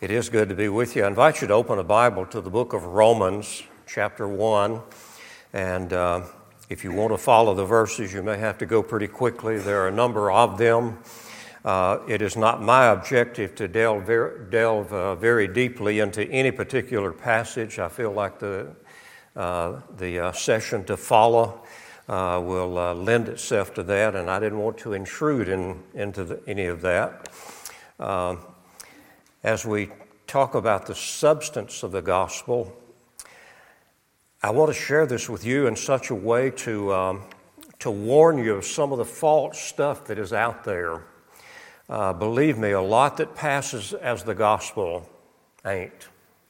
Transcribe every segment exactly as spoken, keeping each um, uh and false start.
It is good to be with you. I invite you to open a Bible to the book of Romans, chapter one. And uh, if you want to follow the verses, you may have to go pretty quickly. There are a number of them. Uh, it is not my objective to delve, ver- delve uh, very deeply into any particular passage. I feel like the, uh, the uh, session to follow uh, will uh, lend itself to that, and I didn't want to intrude in, into the, any of that. Uh, As we talk about the substance of the gospel, I want to share this with you in such a way to um, to warn you of some of the false stuff that is out there. Uh, believe me, a lot that passes as the gospel ain't.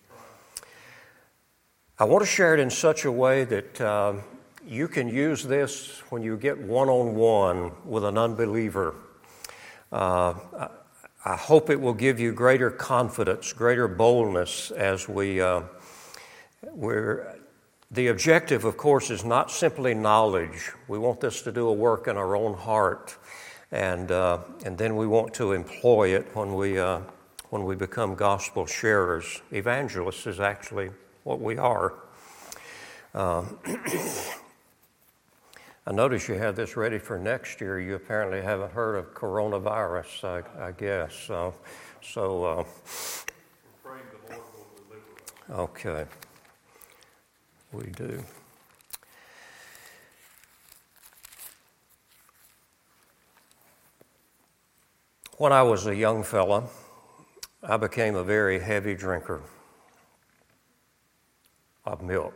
I want to share it in such a way that uh, you can use this when you get one-on-one with an unbeliever. Uh, I hope it will give you greater confidence, greater boldness as we, uh, we're, the objective, of course, is not simply knowledge. We want this to do a work in our own heart, and uh, and then we want to employ it when we, uh, when we become gospel sharers. Evangelists is actually what we are. Uh, I notice you have this ready for next year. You apparently haven't heard of coronavirus, I, I guess. So, so uh, We're praying the Lord will deliver us. Okay, we do. When I was a young fella, I became a very heavy drinker of milk.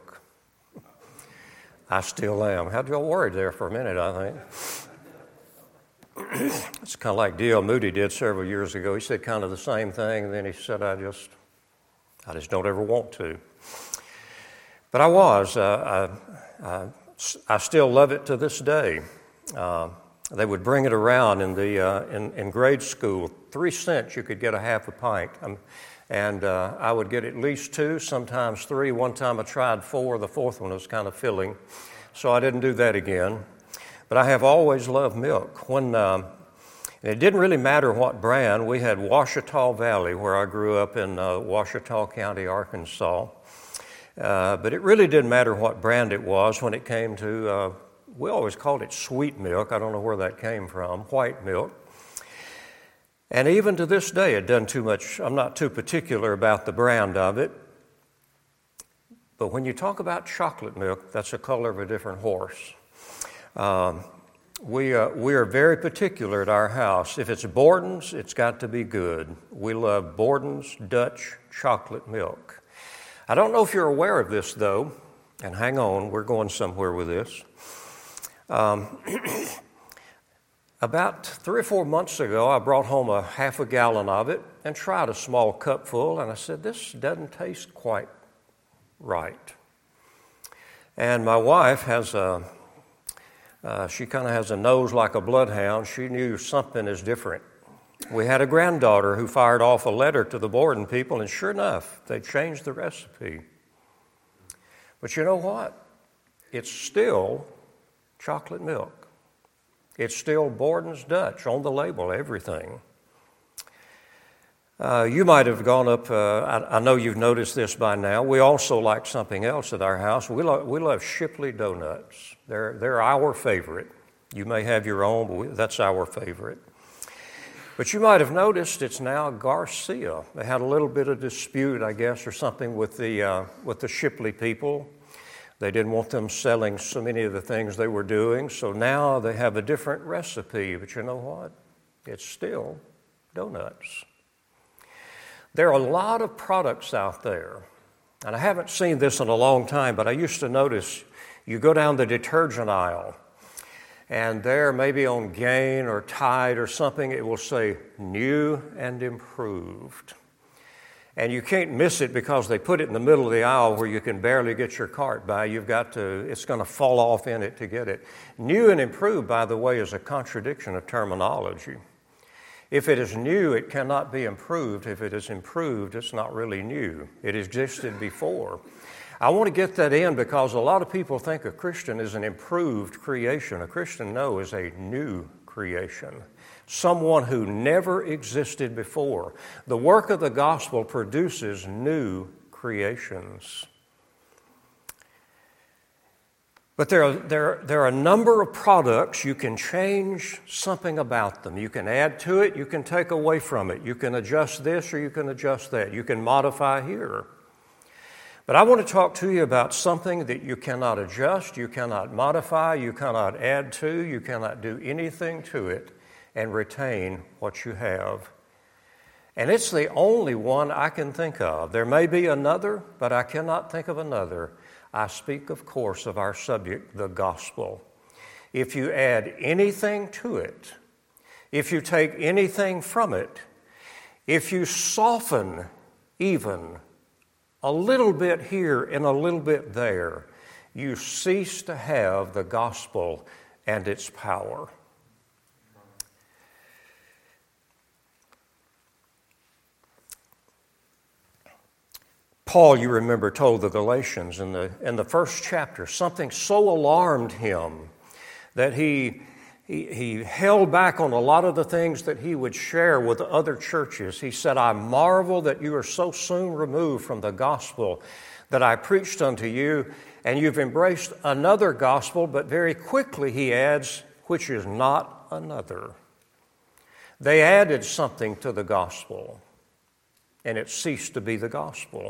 I still am. Had y'all worried there for a minute, I think. It's kind of like D L Moody did several years ago. He said kind of the same thing, and then he said, I just, I just don't ever want to. But I was. Uh, I, I, I still love it to this day. Uh, they would bring it around in the uh, in, in grade school. Three cents you could get a half a pint. Um, And uh, I would get at least two, sometimes three. One time I tried four. The fourth one was kind of filling, so I didn't do that again. But I have always loved milk. When uh, it didn't really matter what brand. We had Ouachita Valley, where I grew up in uh, Ouachita County, Arkansas. Uh, but it really didn't matter what brand it was when it came to, uh, we always called it sweet milk. I don't know where that came from, white milk. And even to this day, it doesn't too much, I'm not too particular about the brand of it. But when you talk about chocolate milk, that's the color of a different horse. Um, we, uh, we are very particular at our house. If it's Borden's, it's got to be good. We love Borden's Dutch chocolate milk. I don't know if you're aware of this, though, and hang on, we're going somewhere with this. Um, About three or four months ago, I brought home a half a gallon of it and tried a small cupful, and I said, this doesn't taste quite right. And my wife has a, uh, she kind of has a nose like a bloodhound. She knew something is different. We had a granddaughter who fired off a letter to the Borden people, and sure enough, they changed the recipe. But you know what? It's still chocolate milk. It's still Borden's Dutch on the label, everything. Uh, you might have gone up, uh, I, I know you've noticed this by now. We also like something else at our house. We, lo- we love Shipley donuts. They're, they're our favorite. You may have your own, but we, that's our favorite. But you might have noticed it's now Garcia. They had a little bit of dispute, I guess, or something with the, uh, with the Shipley people. They didn't want them selling so many of the things they were doing, so now they have a different recipe. But you know what? It's still donuts. There are a lot of products out there, and I haven't seen this in a long time, but I used to notice you go down the detergent aisle, and there, maybe on Gain or Tide or something, it will say new and improved. And you can't miss it because they put it in the middle of the aisle where you can barely get your cart by. You've got to, it's going to fall off in it to get it. New and improved, by the way, is a contradiction of terminology. If it is new, it cannot be improved. If it is improved, it's not really new. It existed before. I want to get that in because a lot of people think a Christian is an improved creation. A Christian, no, is a new creation. someone who never existed before. The work of the gospel produces new creations. But there are, there, there are a number of products. You can change something about them. You can add to it, you can take away from it. You can adjust this or you can adjust that. You can modify here. But I want to talk to you about something that you cannot adjust, you cannot modify, you cannot add to, you cannot do anything to it and retain what you have. And it's the only one I can think of. There may be another, but I cannot think of another. I speak, of course, of our subject, the gospel. If you add anything to it, if you take anything from it, if you soften even a little bit here and a little bit there, you cease to have the gospel and its power. Paul, you remember, told the Galatians in the in the first chapter, something so alarmed him that he, he, he held back on a lot of the things that he would share with other churches. He said, I marvel that you are so soon removed from the gospel that I preached unto you, and you've embraced another gospel, but very quickly he adds, which is not another. They added something to the gospel, and it ceased to be the gospel.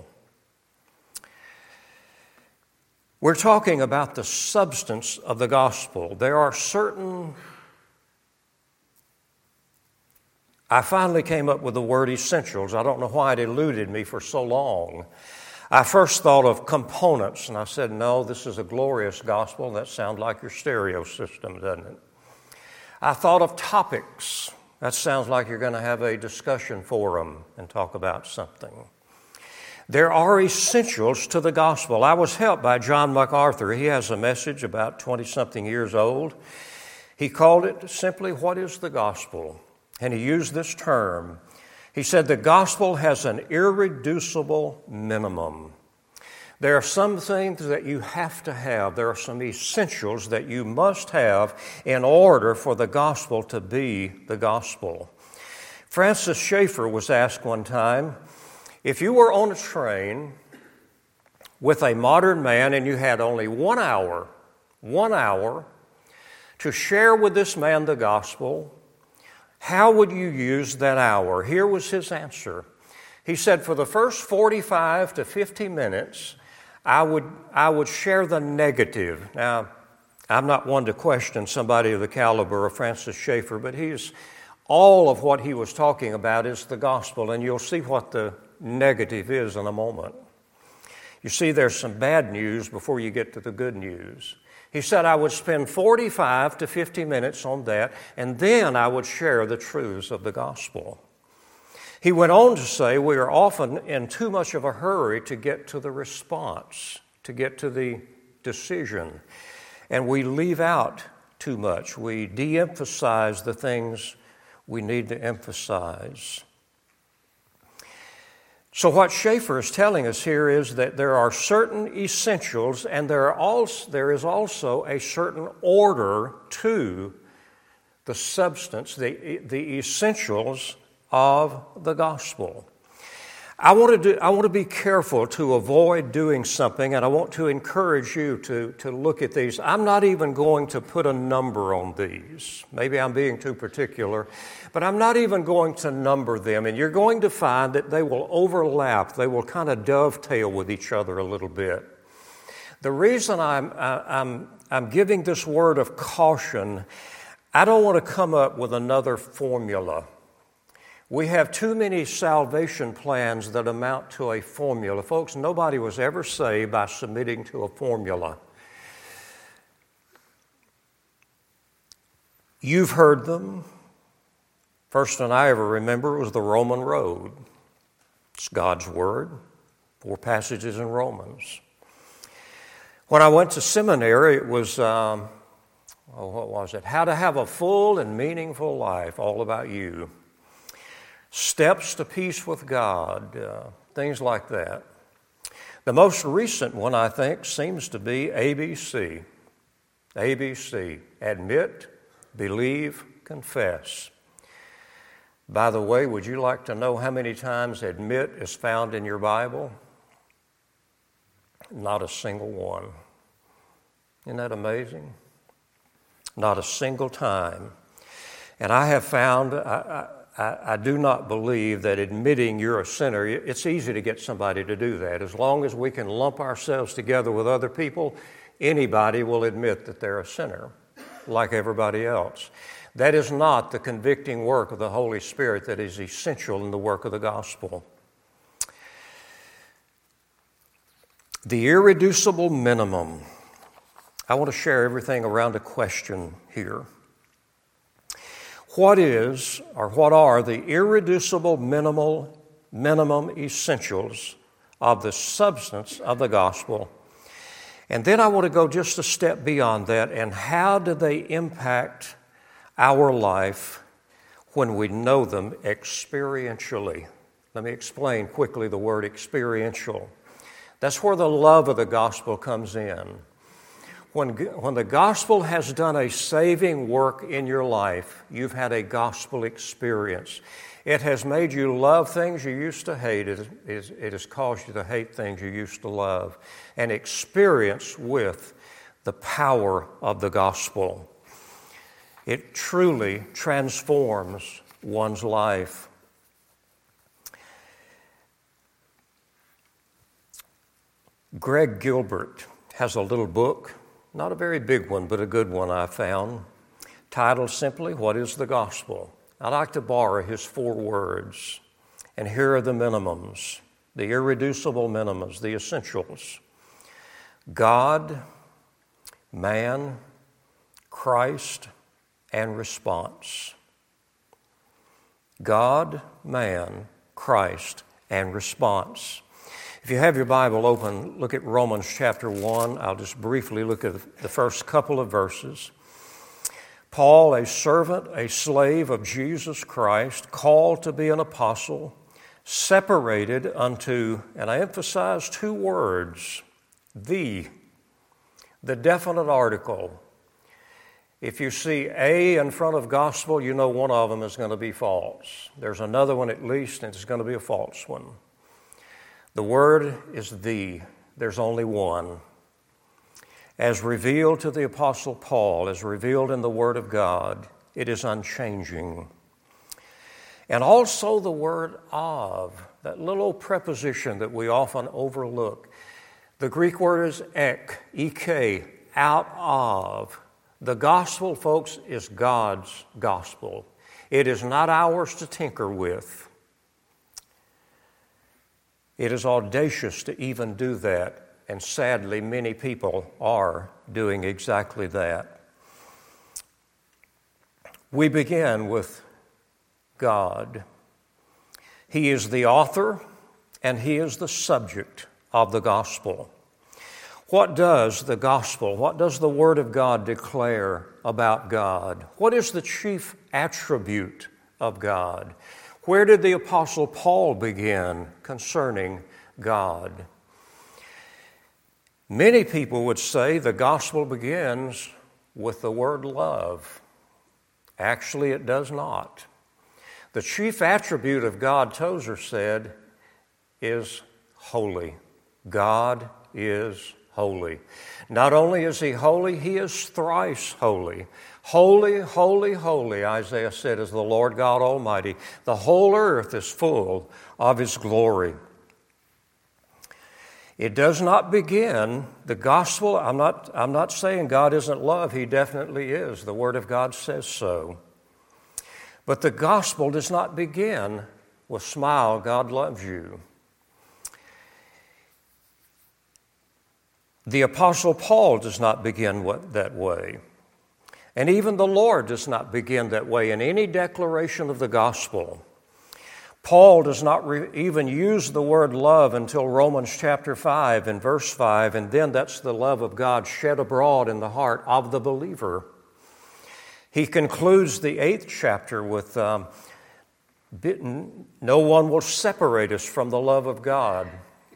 We're talking about the substance of the gospel. There are certain... I finally came up with the word essentials. I don't know why it eluded me for so long. I first thought of components, and I said, no, this is a glorious gospel. That sounds like your stereo system, doesn't it? I thought of topics. That sounds like you're going to have a discussion forum and talk about something. There are essentials to the gospel. I was helped by John MacArthur. He has a message about twenty-something years old. He called it simply, What is the Gospel? And he used this term. He said, the gospel has an irreducible minimum. There are some things that you have to have. There are some essentials that you must have in order for the gospel to be the gospel. Francis Schaeffer was asked one time, if you were on a train with a modern man and you had only one hour, one hour to share with this man the gospel, how would you use that hour? Here was his answer. He said, for the first forty-five to fifty minutes, I would, I would share the negative. Now, I'm not one to question somebody of the caliber of Francis Schaeffer, but he's, all of what he was talking about is the gospel, and you'll see what the negative is in a moment. You see, there's some bad news before you get to the good news. He said I would spend forty-five to fifty minutes on that, and then I would share the truths of the gospel. He went on to say we are often in too much of a hurry to get to the response, to get to the decision, and we leave out too much. We de-emphasize the things we need to emphasize. So what Schaeffer is telling us here is that there are certain essentials, and there are also, there is also a certain order to the substance, the, the essentials of the gospel. I want to do, I want to be careful to avoid doing something, and I want to encourage you to, to look at these. I'm not even going to put a number on these. Maybe I'm being too particular, but I'm not even going to number them, and you're going to find that they will overlap. They will kind of dovetail with each other a little bit. The reason I'm, I'm, I'm giving this word of caution, I don't want to come up with another formula. We have too many salvation plans that amount to a formula. Folks, nobody was ever saved by submitting to a formula. You've heard them. First one I ever remember was the Roman Road. It's God's Word, four passages in Romans. When I went to seminary, it was, um, oh, what was it? How to Have a Full and Meaningful Life, all about you. Steps to Peace with God, uh, things like that. The most recent one, I think, seems to be A B C. A B C, admit, believe, confess. By the way, would you like to know how many times admit is found in your Bible? Not a single one. Isn't that amazing? Not a single time. And I have found, I, I, I do not believe that admitting you're a sinner, it's easy to get somebody to do that. As long as we can lump ourselves together with other people, anybody will admit that they're a sinner, like everybody else. That is not the convicting work of the Holy Spirit that is essential in the work of the gospel. The irreducible minimum. I want to share everything around a question here. What is, or what are the irreducible minimal, minimum essentials of the substance of the gospel? And then I want to go just a step beyond that, and how do they impact our life when we know them experientially? Let me explain quickly the word experiential. That's where the love of the gospel comes in. When, when the gospel has done a saving work in your life, you've had a gospel experience. It has made you love things you used to hate. It, it, it has caused you to hate things you used to love. An experience with the power of the gospel. It truly transforms one's life. Greg Gilbert has a little book, not a very big one, but a good one I found, titled simply, What is the Gospel? I'd like to borrow his four words, and here are the minimums, the irreducible minimums, the essentials. God, man, Christ, and response. God, man, Christ, and response. If you have your Bible open, look at Romans chapter one. I'll just briefly look at the first couple of verses. Paul, a servant, a slave of Jesus Christ, called to be an apostle, separated unto, and I emphasize two words, the, the definite article. If you see a in front of gospel, you know one of them is going to be false. There's another one at least, and it's going to be a false one. The word is the. There's only one. As revealed to the Apostle Paul, as revealed in the Word of God, it is unchanging. And also the word of, that little preposition that we often overlook. The Greek word is ek, ek, out of. The gospel, folks, is God's gospel. It is not ours to tinker with. It is audacious to even do that, and sadly, many people are doing exactly that. We begin with God. He is the author, and He is the subject of the gospel. What does the gospel, what does the Word of God declare about God? What is the chief attribute of God? Where did the Apostle Paul begin concerning God? Many people would say the gospel begins with the word love. Actually, it does not. The chief attribute of God, Tozer said, is holy. God is holy. Not only is He holy, He is thrice holy. Holy, holy, holy, Isaiah said, is the Lord God Almighty. The whole earth is full of His glory. It does not begin, the gospel, I'm not, I'm not saying God isn't love. He definitely is. The Word of God says so. But the gospel does not begin with smile, God loves you. The Apostle Paul does not begin that way. And even the Lord does not begin that way in any declaration of the gospel. Paul does not re- even use the word love until Romans chapter five and verse five, and then that's the love of God shed abroad in the heart of the believer. He concludes the eighth chapter with, um, no one will separate us from the love of God.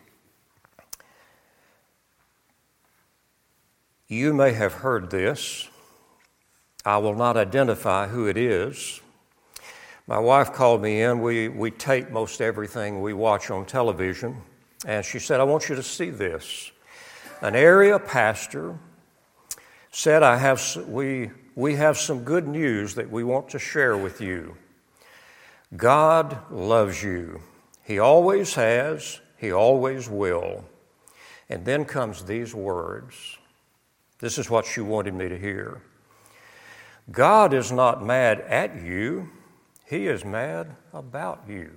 You may have heard this. I will not identify who it is, My wife called me in. We, we tape most everything we watch on television. And she said, I want you to see this. An area pastor said, I have, we, we have some good news that we want to share with you. God loves you. He always has. He always will. And then comes these words. This is what she wanted me to hear. God is not mad at you. He is mad about you.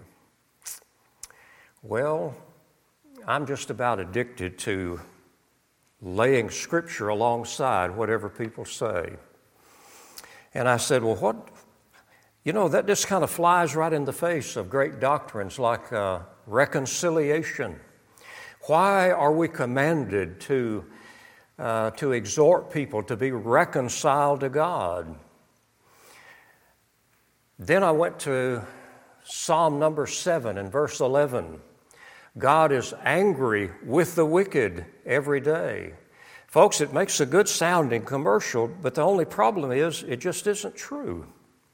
Well, I'm just about addicted to laying Scripture alongside whatever people say. And I said, well, what, you know, that just kind of flies right in the face of great doctrines like uh, reconciliation. Why are we commanded to, uh, to exhort people to be reconciled to God? Then I went to Psalm number seven and verse eleven. God is angry with the wicked every day. Folks, it makes a good sounding commercial, but the only problem is it just isn't true.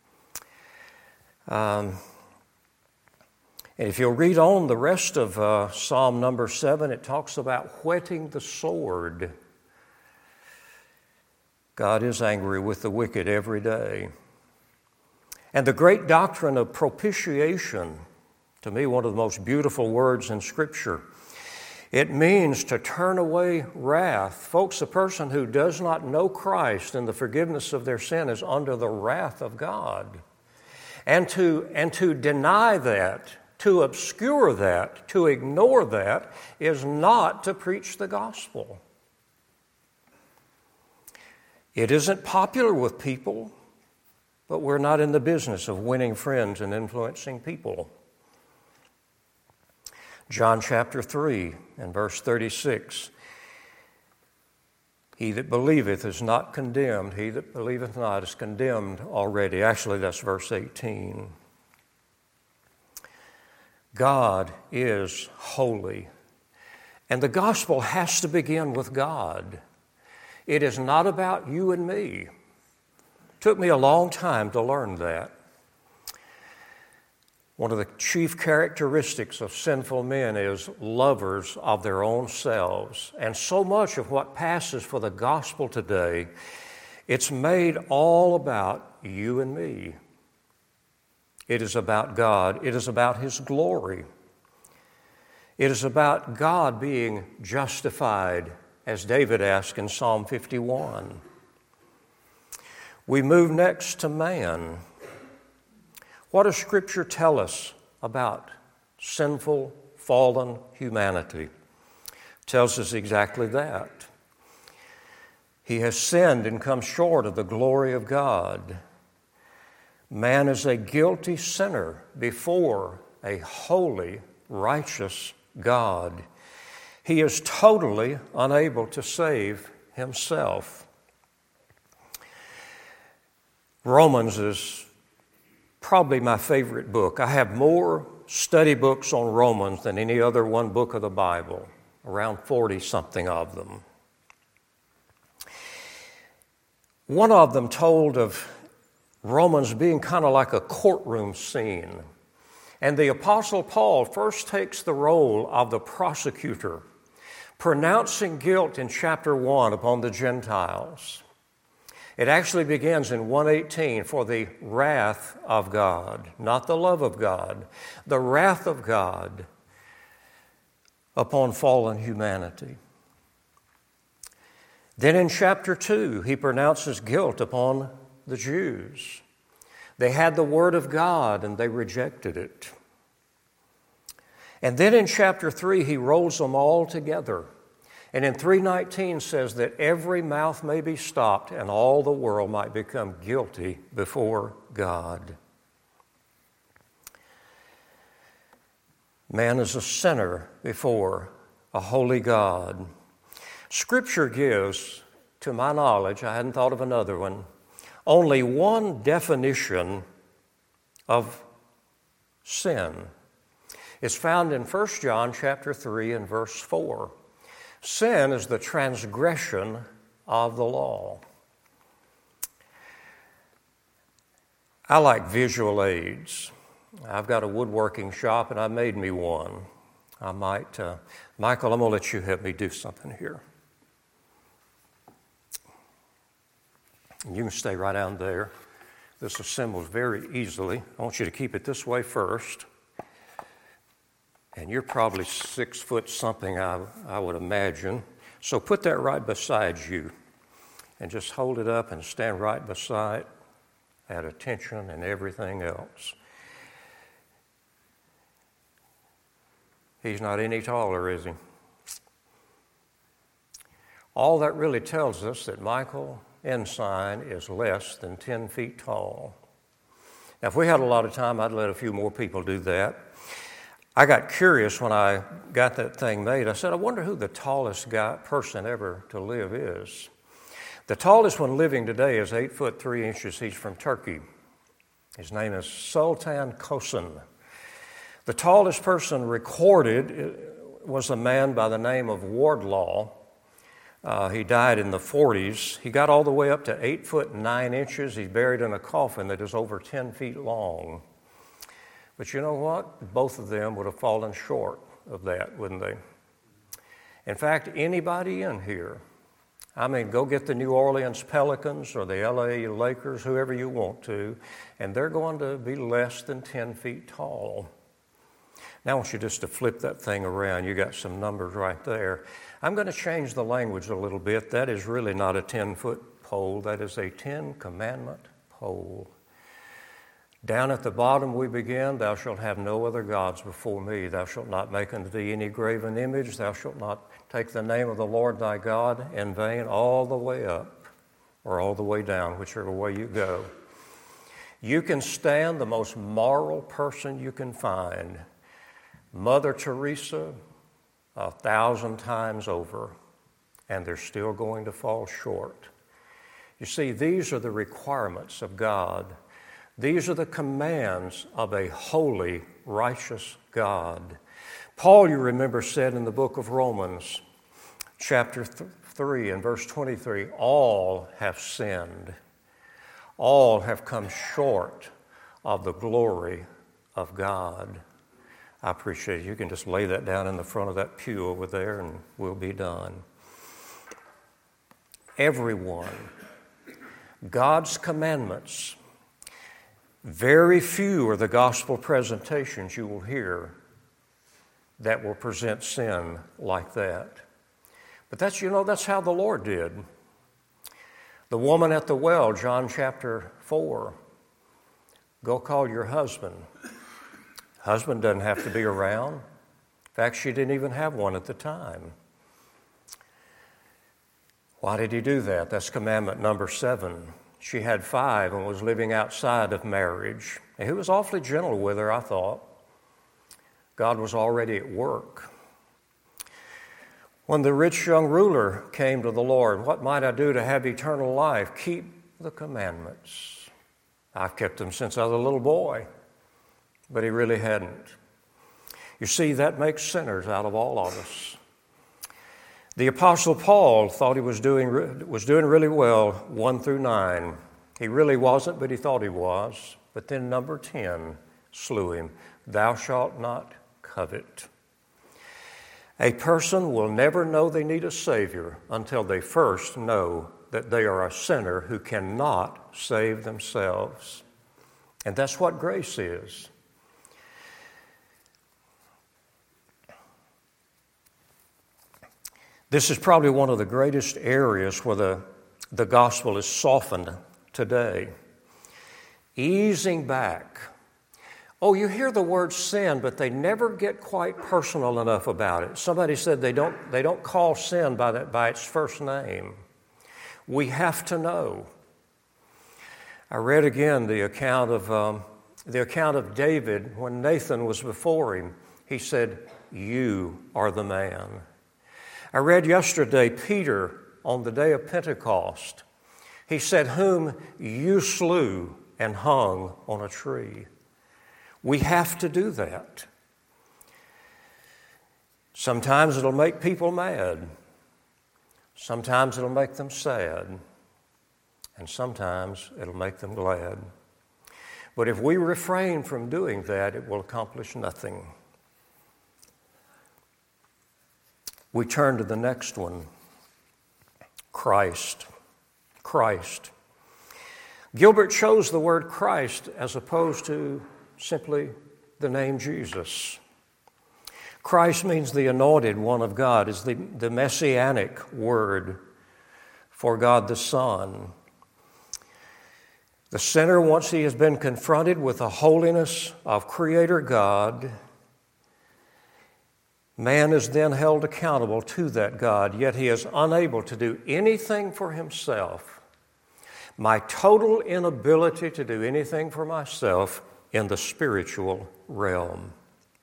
Um, and if you'll read on the rest of uh, Psalm number seven, it talks about whetting the sword. God is angry with the wicked every day. And the great doctrine of propitiation, to me, one of the most beautiful words in Scripture. It means to turn away wrath. Folks, a person who does not know Christ and the forgiveness of their sin is under the wrath of God. And to, and to deny that, to obscure that, to ignore that, is not to preach the gospel. It isn't popular with people, but we're not in the business of winning friends and influencing people. John chapter three and verse thirty-six. He that believeth is not condemned. He that believeth not is condemned already. Actually, that's verse eighteen. God is holy. And the gospel has to begin with God. It is not about you and me. It took me a long time to learn that. One of the chief characteristics of sinful men is lovers of their own selves. And so much of what passes for the gospel today, it's made all about you and me. It is about God. It is about His glory. It is about God being justified, as David asked in Psalm fifty-one. We move next to man. What does Scripture tell us about sinful, fallen humanity? It tells us exactly that. He has sinned and come short of the glory of God. Man is a guilty sinner before a holy, righteous God. He is totally unable to save himself. Romans is probably my favorite book. I have more study books on Romans than any other one book of the Bible, around forty-something of them. One of them told of Romans being kind of like a courtroom scene. And the Apostle Paul first takes the role of the prosecutor, pronouncing guilt in chapter one upon the Gentiles. It actually begins in one eighteen, for the wrath of God, not the love of God, the wrath of God upon fallen humanity. Then in chapter two, he pronounces guilt upon the Jews. They had the word of God and they rejected it. And then in chapter three, he rolls them all together. And in three nineteen says that every mouth may be stopped and all the world might become guilty before God. Man is a sinner before a holy God. Scripture gives, to my knowledge, I hadn't thought of another one, only one definition of sin. It's found in First John chapter three and verse four. Sin is the transgression of the law. I like visual aids. I've got a woodworking shop and I made me one. I might, uh, Michael, I'm going to let you help me do something here. You can stay right down there. This assembles very easily. I want you to keep it this way first. And you're probably six foot something, I, I would imagine. So put that right beside you and just hold it up and stand right beside, at attention and everything else. He's not any taller, is he? All that really tells us that Michael Ensign is less than ten feet tall. Now, if we had a lot of time, I'd let a few more people do that. I got curious when I got that thing made. I said, I wonder who the tallest guy, person ever to live is. The tallest one living today is eight foot three inches. He's from Turkey. His name is Sultan Kosen. The tallest person recorded was a man by the name of Wardlaw. Uh, he died in the forties. He got all the way up to eight foot nine inches. He's buried in a coffin that is over ten feet long. But you know what? Both of them would have fallen short of that, wouldn't they? In fact, anybody in here, I mean, go get the New Orleans Pelicans or the L A Lakers, whoever you want to, and they're going to be less than ten feet tall. Now I want you just to flip that thing around. You got some numbers right there. I'm going to change the language a little bit. That is really not a ten-foot pole. That is a Ten-Commandment pole. Down at the bottom we begin, thou shalt have no other gods before me. Thou shalt not make unto thee any graven image. Thou shalt not take the name of the Lord thy God in vain, all the way up or all the way down, whichever way you go. You can stand the most moral person you can find, Mother Teresa, a thousand times over, and they're still going to fall short. You see, these are the requirements of God. These are the commands of a holy, righteous God. Paul, you remember, said in the book of Romans, chapter th- three and verse twenty-three, all have sinned. All have come short of the glory of God. I appreciate it. You can just lay that down in the front of that pew over there and we'll be done. Everyone, God's commandments, very few are the gospel presentations you will hear that will present sin like that. But that's, you know, that's how the Lord did. The woman at the well, John chapter four, go call your husband. Husband doesn't have to be around. In fact, she didn't even have one at the time. Why did he do that? That's commandment number seven. She had five and was living outside of marriage. And he was awfully gentle with her, I thought. God was already at work. When the rich young ruler came to the Lord, what might I do to have eternal life? Keep the commandments. I've kept them since I was a little boy. But he really hadn't. You see, that makes sinners out of all of us. The Apostle Paul thought he was doing was doing really well, one through nine. He really wasn't, but he thought he was. But then number ten slew him. Thou shalt not covet. A person will never know they need a Savior until they first know that they are a sinner who cannot save themselves. And that's what grace is. This is probably one of the greatest areas where the, the gospel is softened today. Easing back. Oh, you hear the word sin, but they never get quite personal enough about it. Somebody said they don't, they don't call sin by, that, by its first name. We have to know. I read again the account of um, the account of David when Nathan was before him. He said, "You are the man." I read yesterday Peter on the day of Pentecost. He said, "Whom you slew and hung on a tree." We have to do that. Sometimes it'll make people mad. Sometimes it'll make them sad. And sometimes it'll make them glad. But if we refrain from doing that, it will accomplish nothing. We turn to the next one, Christ. Christ. Gilbert chose the word Christ as opposed to simply the name Jesus. Christ means the anointed one of God, is the, the messianic word for God the Son. The sinner, once he has been confronted with the holiness of Creator God, man is then held accountable to that God, yet he is unable to do anything for himself. My total inability to do anything for myself in the spiritual realm.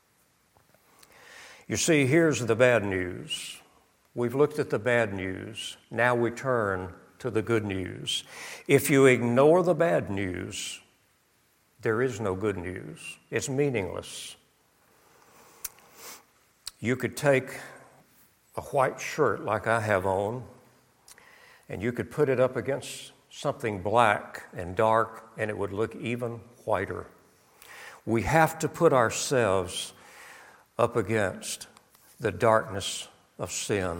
You see, here's the bad news. We've looked at the bad news. Now we turn to the good news. If you ignore the bad news, there is no good news. It's meaningless. You could take a white shirt like I have on, and you could put it up against something black and dark, and it would look even whiter. We have to put ourselves up against the darkness of sin.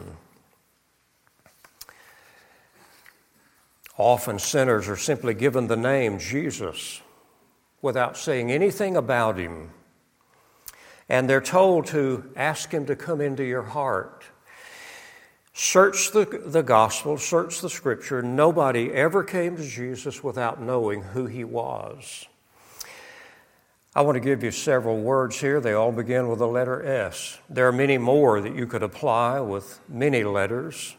Often sinners are simply given the name Jesus without saying anything about him. And they're told to ask him to come into your heart. Search the, the gospel, search the scripture. Nobody ever came to Jesus without knowing who he was. I want to give you several words here. They all begin with the letter S. There are many more that you could apply with many letters.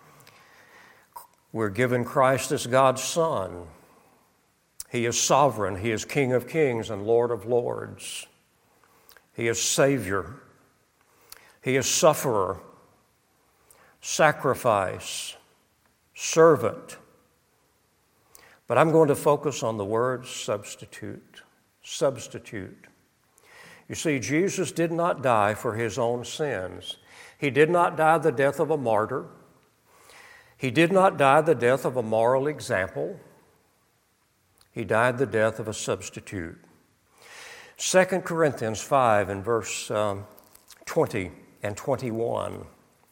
We're given Christ as God's Son. He is sovereign. He is King of kings and Lord of lords. He is Savior. He is sufferer, sacrifice, servant. But I'm going to focus on the word substitute. Substitute. You see, Jesus did not die for his own sins. He did not die the death of a martyr. He did not die the death of a moral example. He died the death of a substitute. Second Corinthians five and verse um, twenty and twenty-one.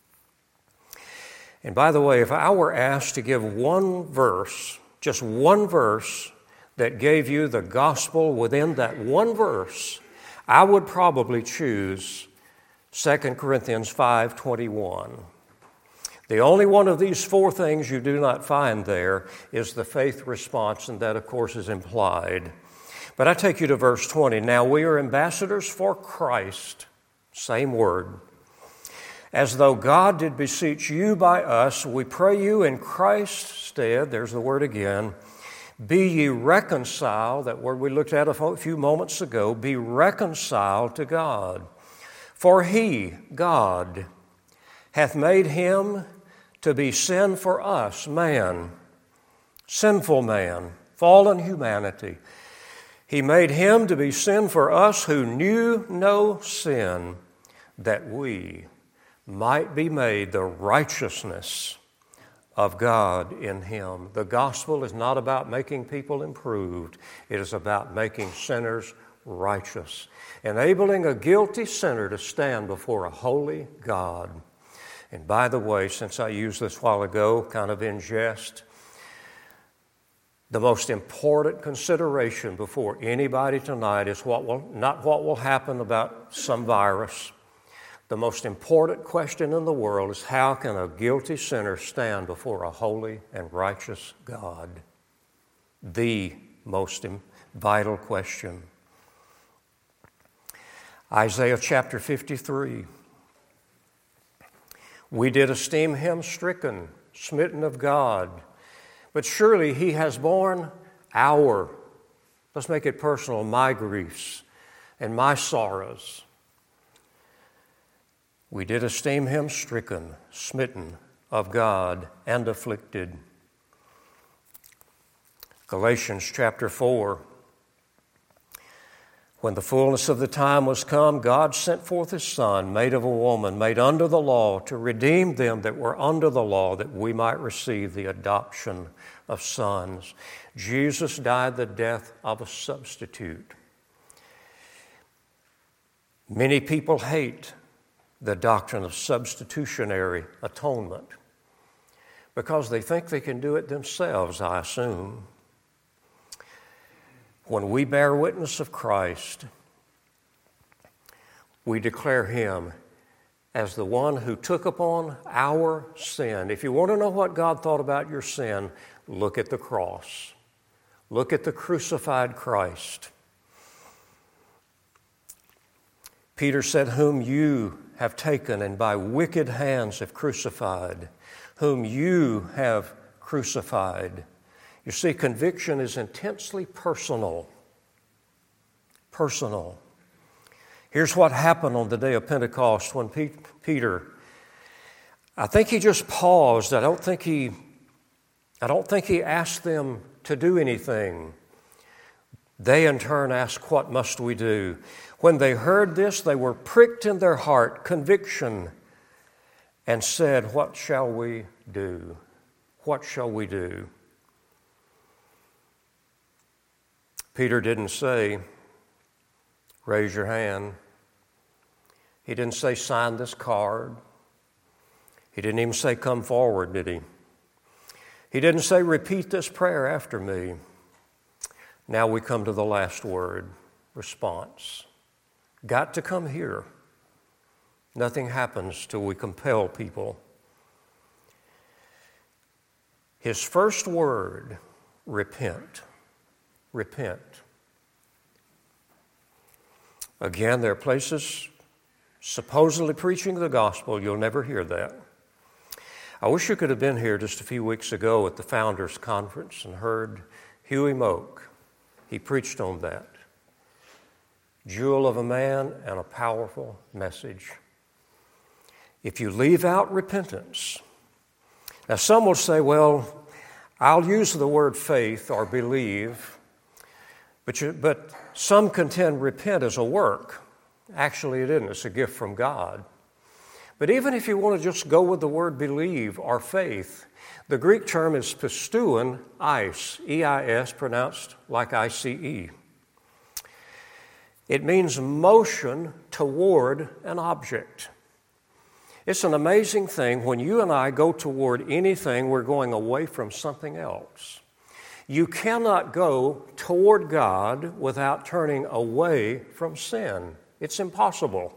And by the way, if I were asked to give one verse, just one verse, that gave you the gospel within that one verse, I would probably choose Second Corinthians five twenty-one. The only one of these four things you do not find there is the faith response, and that, of course, is implied. But I take you to verse twenty. Now we are ambassadors for Christ, same word. As though God did beseech you by us, we pray you in Christ's stead, there's the word again, be ye reconciled, that word we looked at a few moments ago, be reconciled to God. For he, God, hath made him to be sin for us, man, sinful man, fallen humanity. He made him to be sin for us who knew no sin, that we might be made the righteousness of God in him. The gospel is not about making people improved. It is about making sinners righteous, enabling a guilty sinner to stand before a holy God. And by the way, since I used this a while ago, kind of in jest, the most important consideration before anybody tonight is what will not what will happen about some virus. The most important question in the world is, how can a guilty sinner stand before a holy and righteous God? The most vital question. Isaiah chapter fifty-three. We did esteem him stricken, smitten of God, but surely he has borne our, let's make it personal, my griefs and my sorrows. We did esteem him stricken, smitten of God, and afflicted. Galatians chapter four. When the fullness of the time was come, God sent forth His Son, made of a woman, made under the law, to redeem them that were under the law, that we might receive the adoption of sons. Jesus died the death of a substitute. Many people hate the doctrine of substitutionary atonement because they think they can do it themselves, I assume. When we bear witness of Christ, we declare Him as the one who took upon our sin. If you want to know what God thought about your sin, look at the cross. Look at the crucified Christ. Peter said, whom you have taken and by wicked hands have crucified, whom you have crucified. You see, conviction is intensely personal. Personal. Here's what happened on the day of Pentecost when Pe- Peter, I think he just paused. I don't think he, I don't think he asked them to do anything. They in turn asked, what must we do? When they heard this, they were pricked in their heart, conviction, and said, what shall we do? What shall we do? Peter didn't say, raise your hand. He didn't say, sign this card. He didn't even say, come forward, did he? He didn't say, repeat this prayer after me. Now we come to the last word, response. Got to come here. Nothing happens till we compel people. His first word, repent. Repent. Again, there are places supposedly preaching the gospel. You'll never hear that. I wish you could have been here just a few weeks ago at the Founders Conference and heard Huey Moak. He preached on that. Jewel of a man and a powerful message. If you leave out repentance, now some will say, well, I'll use the word faith or believe, but, you, but some contend repent is a work. Actually, it isn't. It's a gift from God. But even if you want to just go with the word believe or faith, the Greek term is pisteuon, eis, E I S, pronounced like I C E. It means motion toward an object. It's an amazing thing. When you and I go toward anything, we're going away from something else. You cannot go toward God without turning away from sin. It's impossible.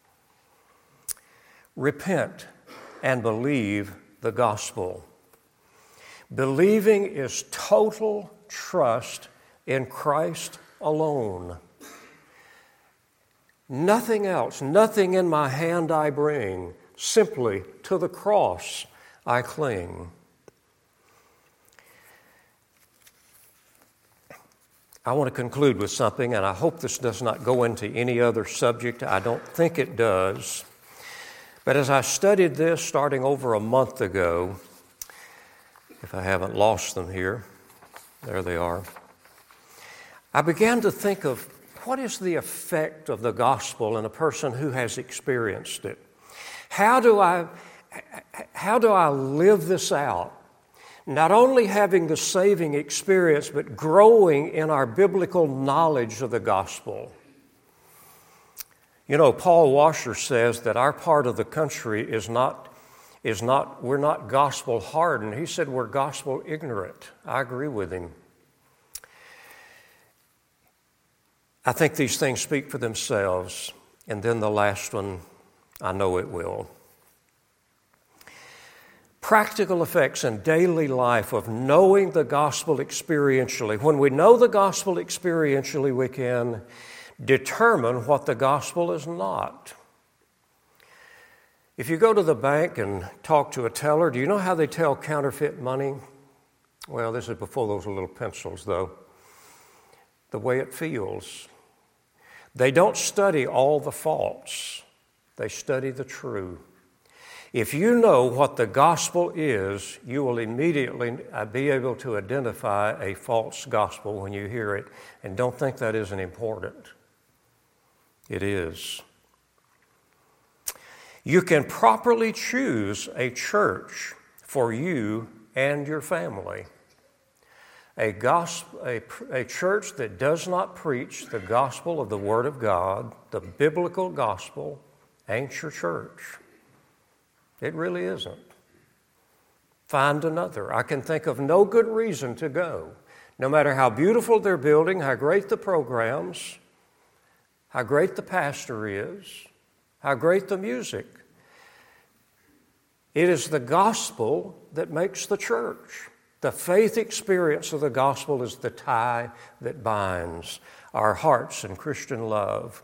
Repent and believe the gospel. Believing is total trust in Christ alone. Nothing else, nothing in my hand I bring, simply to the cross I cling. I want to conclude with something, and I hope this does not go into any other subject. I don't think it does. But as I studied this starting over a month ago, if I haven't lost them here, there they are, I began to think of what is the effect of the gospel in a person who has experienced it? How do I, how do I live this out? Not only having the saving experience, but growing in our biblical knowledge of the gospel. You know, Paul Washer says that our part of the country is not, is not, we're not gospel hardened. He said we're gospel ignorant. I agree with him. I think these things speak for themselves. And then the last one, I know it will. Practical effects in daily life of knowing the gospel experientially. When we know the gospel experientially, we can determine what the gospel is not. If you go to the bank and talk to a teller, do you know how they tell counterfeit money? Well, this is before those little pencils, though. The way it feels. They don't study all the false. They study the true. If you know what the gospel is, you will immediately be able to identify a false gospel when you hear it, and don't think that isn't important. It is. You can properly choose a church for you and your family. A, gospel, a, a church that does not preach the gospel of the Word of God, the biblical gospel, ain't your church. It really isn't. Find another. I can think of no good reason to go. No matter how beautiful their building, how great the programs, how great the pastor is, how great the music. It is the gospel that makes the church. The faith experience of the gospel is the tie that binds our hearts in Christian love.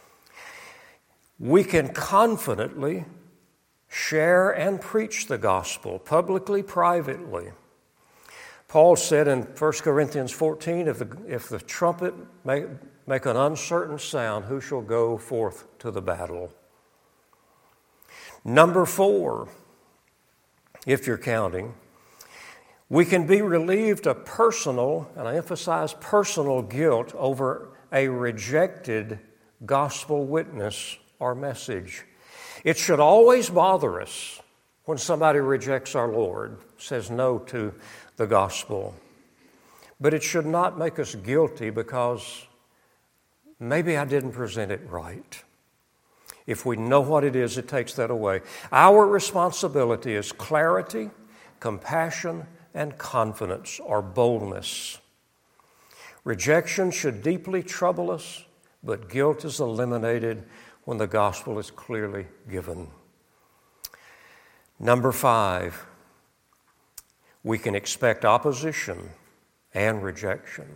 We can confidently share and preach the gospel publicly, privately. Paul said in First Corinthians fourteen, if the, if the trumpet make, make an uncertain sound, who shall go forth to the battle? Number four, if you're counting, we can be relieved of personal, and I emphasize personal guilt over a rejected gospel witness or message. It should always bother us when somebody rejects our Lord, says no to the gospel. But it should not make us guilty because maybe I didn't present it right. If we know what it is, it takes that away. Our responsibility is clarity, compassion, and confidence or boldness. Rejection should deeply trouble us, but guilt is eliminated when the gospel is clearly given. Number five, we can expect opposition and rejection.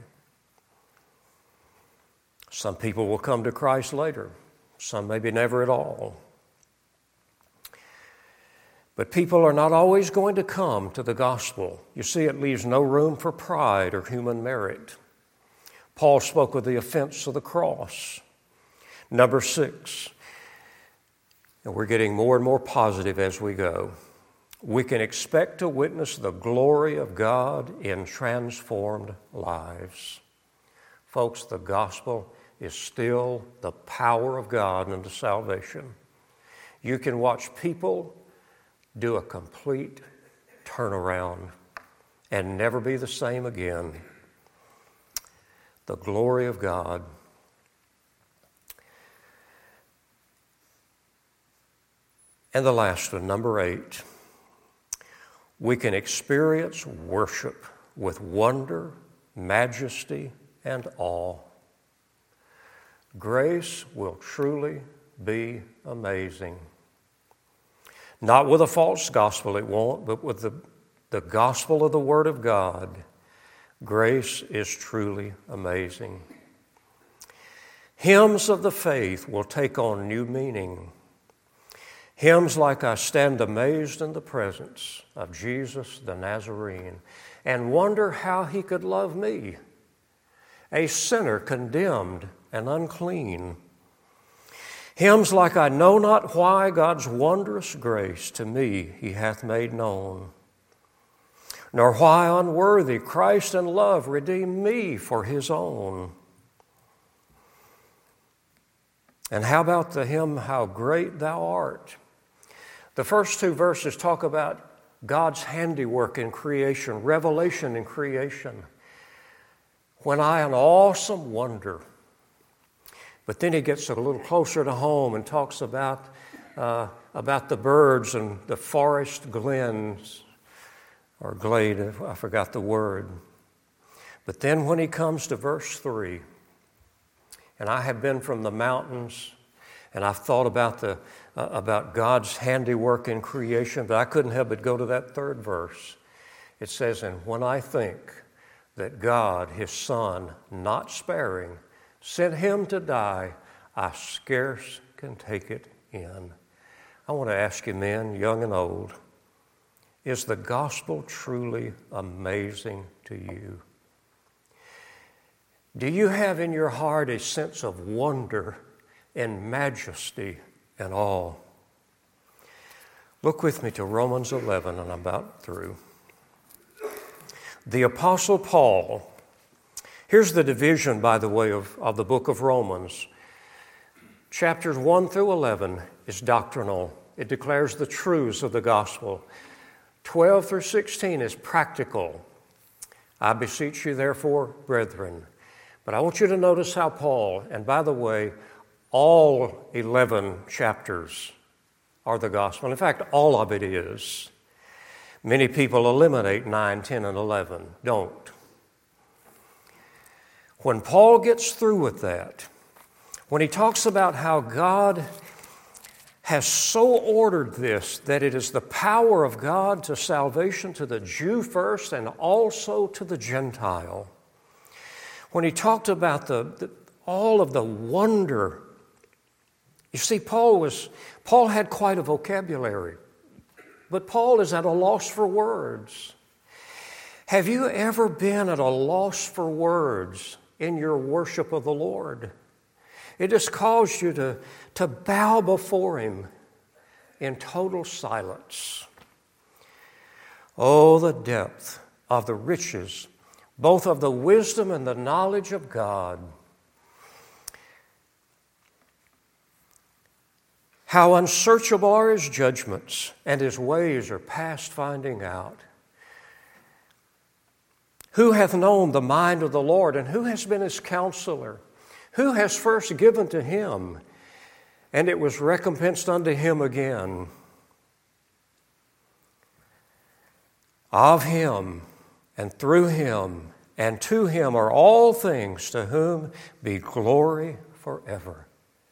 Some people will come to Christ later, some maybe never at all. But people are not always going to come to the gospel. You see, it leaves no room for pride or human merit. Paul spoke of the offense of the cross. Number six, and we're getting more and more positive as we go, we can expect to witness the glory of God in transformed lives. Folks, the gospel is still the power of God unto salvation. You can watch people do a complete turnaround and never be the same again. The glory of God. And the last one, number eight, we can experience worship with wonder, majesty, and awe. Grace will truly be amazing. Not with a false gospel, it won't, but with the, the gospel of the Word of God, grace is truly amazing. Hymns of the faith will take on new meaning. Hymns like I stand amazed in the presence of Jesus the Nazarene and wonder how he could love me, a sinner condemned and unclean. Hymns like I know not why God's wondrous grace to me he hath made known, nor why unworthy Christ in love redeemed me for his own. And how about the hymn, How Great Thou Art? The first two verses talk about God's handiwork in creation, revelation in creation. When I in awesome wonder. But then he gets a little closer to home and talks about, uh, about the birds and the forest glens, or glade, I forgot the word. But then when he comes to verse three, and I have been from the mountains, and I've thought about the uh, about God's handiwork in creation, but I couldn't help but go to that third verse. It says, and when I think that God, his Son, not sparing, sent him to die, I scarce can take it in. I want to ask you, men, young and old, is the gospel truly amazing to you? Do you have in your heart a sense of wonder and majesty and awe? Look with me to Romans eleven, and I'm about through. The Apostle Paul, here's the division, by the way, of, of the book of Romans. chapters one through eleven is doctrinal. It declares the truths of the gospel. twelve through sixteen is practical. I beseech you, therefore, brethren. But I want you to notice how Paul, and by the way, all eleven chapters are the gospel. In fact, all of it is. Many people eliminate nine, ten, and eleven. Don't. When Paul gets through with that, when he talks about how God has so ordered this that it is the power of God to salvation to the Jew first and also to the Gentile, when he talked about the, the all of the wonder, you see, Paul was Paul had quite a vocabulary, but Paul is at a loss for words. Have you ever been at a loss for words in your worship of the Lord? It has caused you to, to bow before Him in total silence. Oh, the depth of the riches, both of the wisdom and the knowledge of God. How unsearchable are His judgments, and His ways are past finding out. Who hath known the mind of the Lord, and who has been His counselor? Who has first given to Him, and it was recompensed unto him again? Of Him, and through Him, and to Him are all things, to whom be glory forever.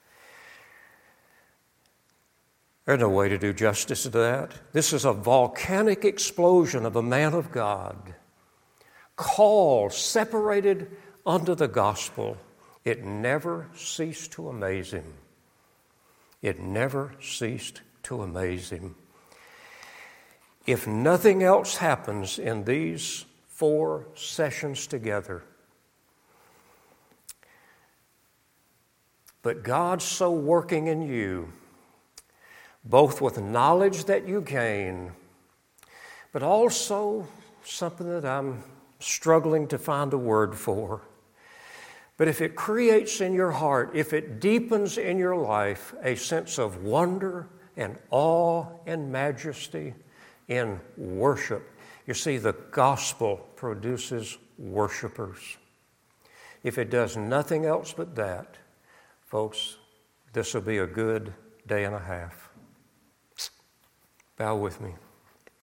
There's no way to do justice to that. This is a volcanic explosion of a man of God, called, separated unto the gospel. It never ceased to amaze him. It never ceased to amaze him. If nothing else happens in these four sessions together, but God's so working in you, both with knowledge that you gain, but also something that I'm struggling to find a word for. But if it creates in your heart, if it deepens in your life a sense of wonder and awe and majesty in worship, you see, the gospel produces worshipers. If it does nothing else but that, folks, this will be a good day and a half. Bow with me.